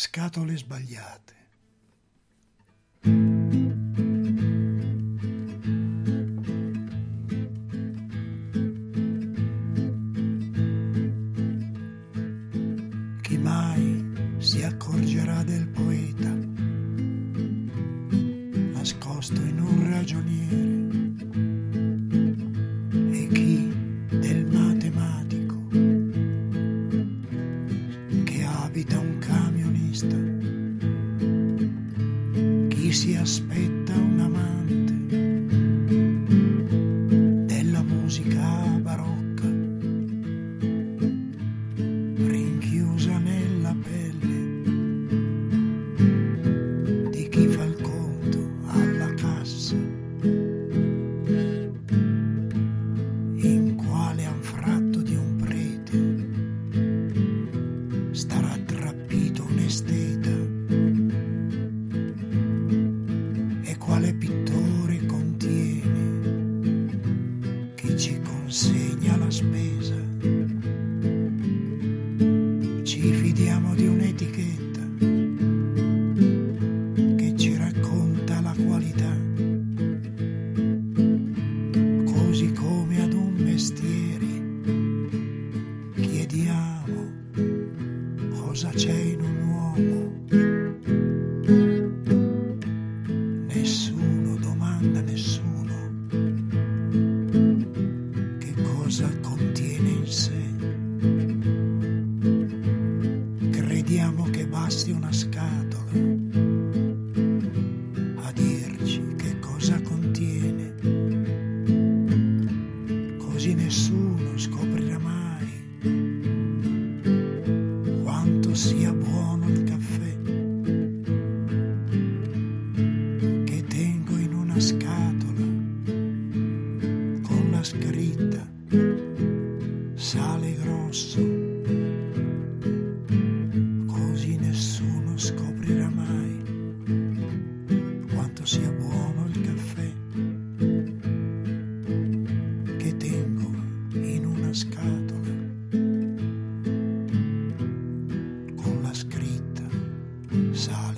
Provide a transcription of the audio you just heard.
Scatole sbagliate. Chi mai si accorgerà del poeta nascosto in un ragioniere, e chi del matematico che abita un camionista, chi si aspetta un amante della musica barocca, rinchiusa nella pelle di chi fa il conto alla cassa, in quale anfratto di un prete starà trappito un esteta, e quale pittore contiene chi ci consegna la spesa. Ci fidiamo di un'etichetta che ci racconta la qualità, così come ad un mestiere chiediamo cosa c'è in un uomo. Nessuno domanda a nessuno che cosa contiene in sé. Crediamo che basti una scatola a dirci che cosa contiene, così nessuno scoprirà mai quanto sia buono il caffè che tengo in una scatola con la scritta sale grosso, così nessuno scoprirà mai quanto sia buono il caffè che tengo in una scatola con la scritta sale